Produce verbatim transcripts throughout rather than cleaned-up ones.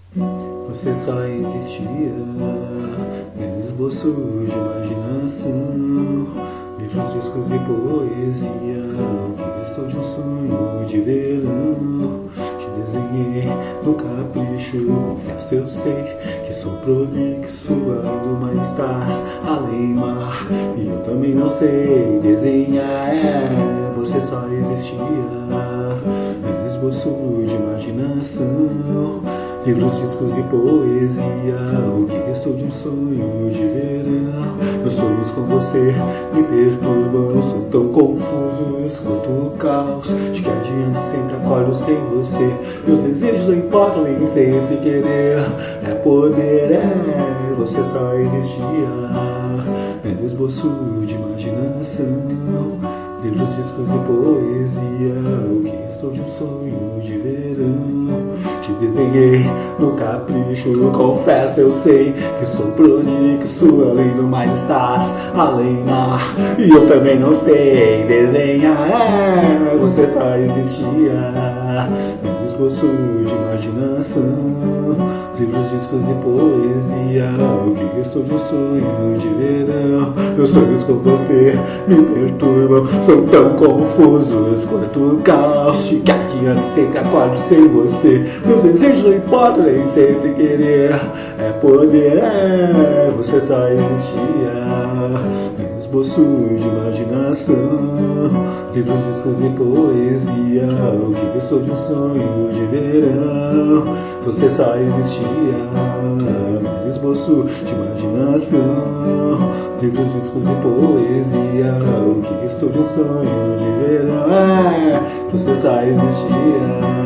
Você só existia, meu esboço de imaginação, livros, discos e poesia, o que restou de um sonho de verão. Te desenhei no capricho, confesso eu sei que sou prolixo, mas estás além mar, e eu também não sei desenhar. É, você só existia, meu esboço de imaginação, livros, discos e poesia, o que restou de um sonho de verão. Meus sonhos com você me perturbam, são tão confusos quanto o caos de que adiante sempre acolho sem você. Meus desejos não importam, nem sempre querer é poder, é, você só existia, é esboço de imaginação, livros, discos e poesia, o que restou de um sonho de verão. Te desenhei no capricho, confesso eu sei que sou prolixo, além do mais estás além mar, e eu também não sei desenhar. É, você só existia, meu esboço de imaginação, livros, discos e poesia, o que restou de um sonho de verão. Meus sonhos com você me perturbam, são tão confusos quanto o caos de que adiante sempre acordo sem você. Meus desejos não importam, nem sempre querer é poder, é, você só existia, meu esboço de imaginação, livros, discos e poesia, o que restou de um sonho de verão. Você só existia, meu esboço de imaginação, livros, discos e poesia, o que restou de um sonho de verão. É, você só existia,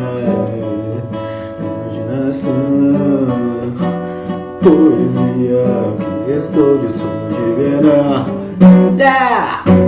imaginação, poesia, o que restou de um sonho de verão. Yeah!